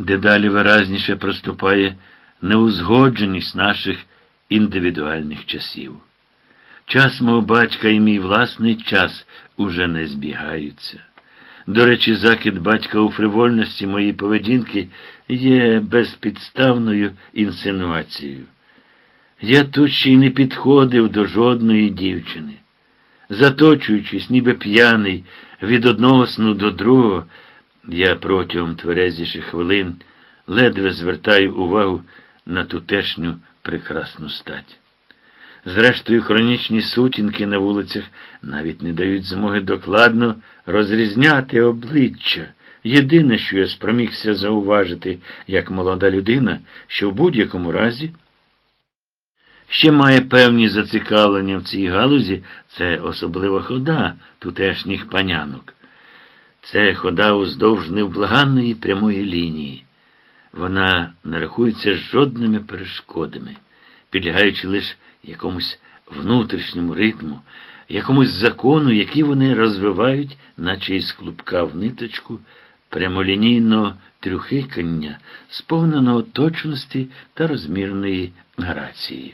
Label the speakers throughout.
Speaker 1: дедалі виразніше проступає неузгодженість наших індивідуальних часів. Час мого батька і мій власний час уже не збігаються. До речі, закид батька у фривольності моєї поведінки є безпідставною інсинуацією. Я тут ще й не підходив до жодної дівчини. Заточуючись, ніби п'яний, від одного сну до другого, я протягом тверезіших хвилин ледве звертаю увагу на тутешню прекрасну стать. Зрештою, хронічні сутінки на вулицях навіть не дають змоги докладно розрізняти обличчя. Єдине, що я спромігся зауважити, як молода людина, що в будь-якому разі ще має певні зацікавлення в цій галузі, це особлива хода тутешніх панянок. Це хода уздовж невблаганної прямої лінії. Вона не рахується жодними перешкодами, підлягаючи лише якомусь внутрішньому ритму, якомусь закону, який вони розвивають, наче із клубка в ниточку, прямолінійного трюхикання, сповненого точності та розмірної грації.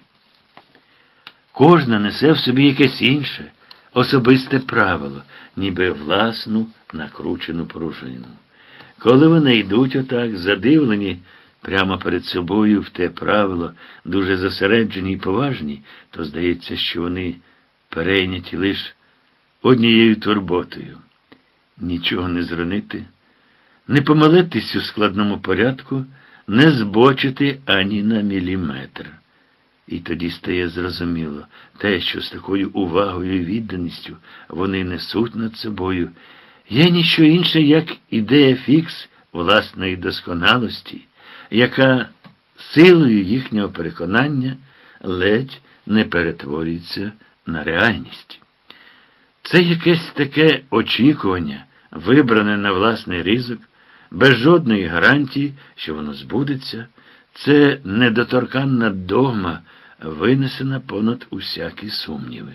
Speaker 1: Кожна несе в собі якесь інше, особисте правило, ніби власну накручену пружину. Коли вони йдуть отак, задивлені прямо перед собою в те правило, дуже зосереджені і поважні, то здається, що вони перейняті лише однією турботою. Нічого не зронити, не помилитись у складному порядку, не збочити ані на міліметр. І тоді стає зрозуміло, те, що з такою увагою і відданістю вони несуть над собою, є ніщо інше, як ідея фікс власної досконалості, яка силою їхнього переконання ледь не перетворюється на реальність. Це якесь таке очікування, вибране на власний ризик, без жодної гарантії, що воно збудеться. Це недоторканна догма, винесена понад усякі сумніви.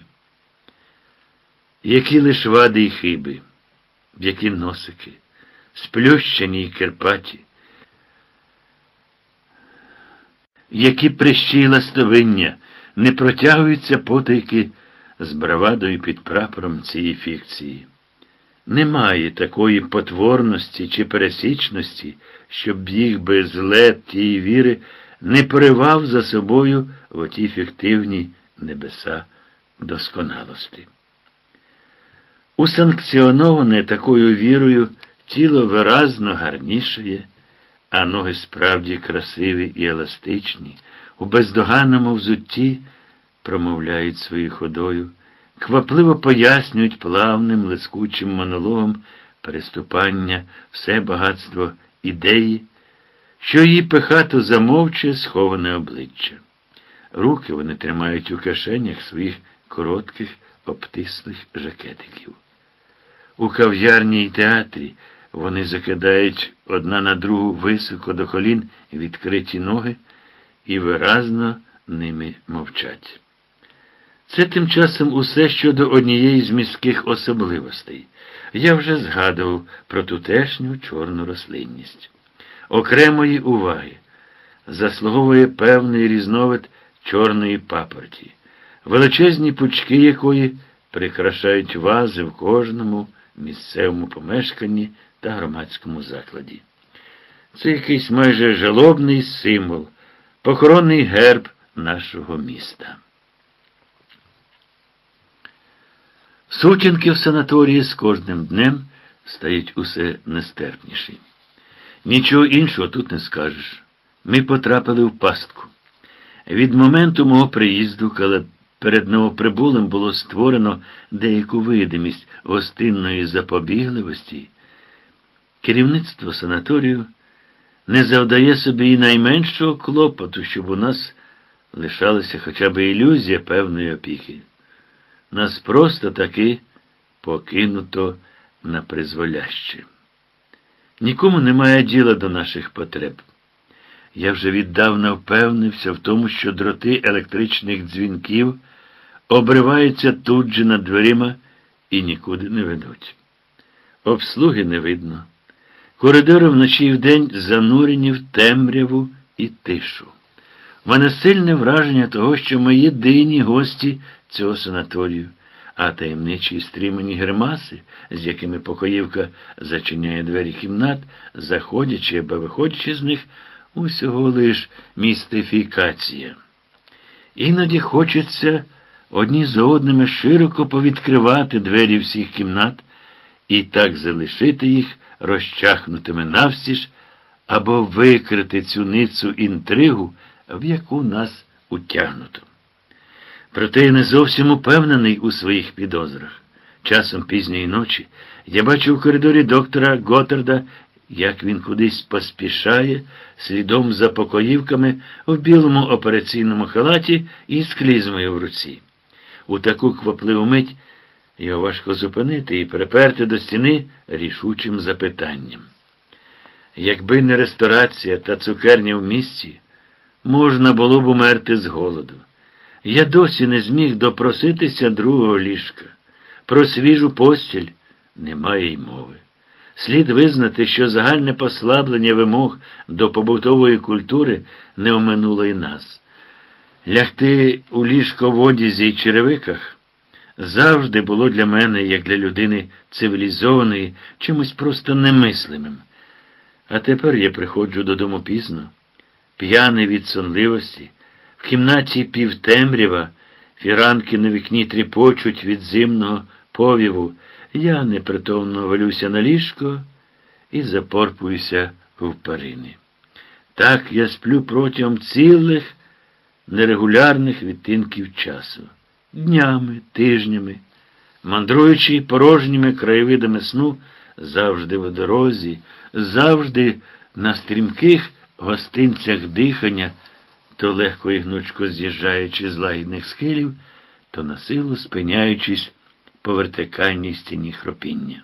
Speaker 1: Які лиш вади й хиби, які носики, сплющені й кирпаті, які прищі й ластовиння не протягуються потайки з бравадою під прапором цієї фікції. Немає такої потворності чи пересічності, щоб їх без лед тієї віри не поривав за собою в оті фіктивні небеса досконалості. Усанкціоноване такою вірою тіло виразно гарнішає, а ноги справді красиві і еластичні, у бездоганному взутті промовляють своєю ходою, квапливо пояснюють плавним, лискучим монологом переступання все багатство ідеї, що її пихато замовчує сховане обличчя. Руки вони тримають у кишенях своїх коротких, обтислих жакетиків. У кав'ярні й театрі вони закидають одна на другу високо до колін відкриті ноги і виразно ними мовчать. Це тим часом усе щодо однієї з міських особливостей. Я вже згадував про тутешню чорну рослинність. Окремої уваги заслуговує певний різновид чорної папороті, величезні пучки якої прикрашають вази в кожному місцевому помешканні та громадському закладі. Це якийсь майже жалобний символ, похоронний герб нашого міста. Сутінки в санаторії з кожним днем стають усе нестерпніші. Нічого іншого тут не скажеш. Ми потрапили в пастку. Від моменту мого приїзду, коли перед новоприбулим було створено деяку видимість гостинної запобігливості, керівництво санаторію не завдає собі і найменшого клопоту, щоб у нас лишалася хоча б ілюзія певної опіки. Нас просто таки покинуто на призволяще. Нікому немає діла до наших потреб. Я вже віддавна впевнився в тому, що дроти електричних дзвінків обриваються тут же над дверима і нікуди не ведуть. Обслуги не видно. Коридори вночі і вдень занурені в темряву і тишу. У мене сильне враження того, що ми єдині гості цього санаторію, а таємничі і стрімені гримаси, з якими покоївка зачиняє двері кімнат, заходячи або виходячи з них, усього лиш містифікація. Іноді хочеться одні за одними широко повідкривати двері всіх кімнат і так залишити їх розчахнутими навстіж, або викрити цю ницу інтригу, в яку нас утягнуто. Проте я не зовсім упевнений у своїх підозрах. Часом пізньої ночі я бачу в коридорі доктора Готарда, як він кудись поспішає, слідом за покоївками в білому операційному халаті і з клізмою в руці. У таку квапливу мить його важко зупинити і приперти до стіни рішучим запитанням. Якби не ресторація та цукерня в місті, можна було б умерти з голоду. Я досі не зміг допроситися другого ліжка. Про свіжу постіль немає й мови. Слід визнати, що загальне послаблення вимог до побутової культури не оминуло й нас. Лягти у ліжко в одязі й черевиках завжди було для мене, як для людини цивілізованої, чимось просто немислимим. А тепер я приходжу додому пізно, п'яний від сонливості, в кімнаті півтемрява, фіранки на вікні тріпочуть від зимного повіву, я непритомно валюся на ліжко і запорпуюся в парини. Так я сплю протягом цілих нерегулярних відтинків часу, днями, тижнями, мандруючи порожніми краєвидами сну, завжди в дорозі, завжди на стрімких гостинцях дихання, то легко і гнучко з'їжджаючи з лагідних схилів, то насилу спиняючись по вертикальній стіні хропіння.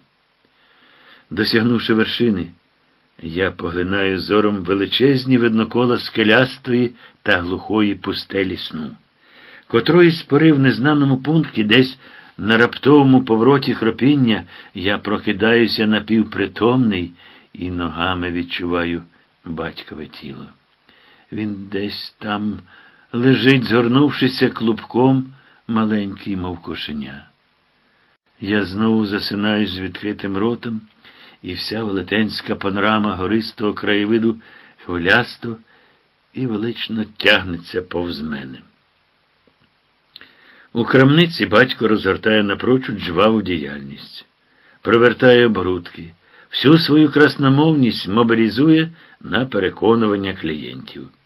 Speaker 1: Досягнувши вершини, я поглинаю зором величезні виднокола скелястої та глухої пустелі сну, котроїсь пори в незнаному пункті, десь на раптовому повороті хропіння, я прокидаюся напівпритомний і ногами відчуваю батькове тіло. Він десь там лежить, згорнувшися клубком, маленький, мов кошеня. Я знову засинаю з відкритим ротом, і вся велетенська панорама гористого краєвиду хвилясто і велично тягнеться повз мене. У крамниці батько розгортає напрочуд жваву діяльність, провертає оборудки, всю свою красномовність мобілізує на переконування клієнтів.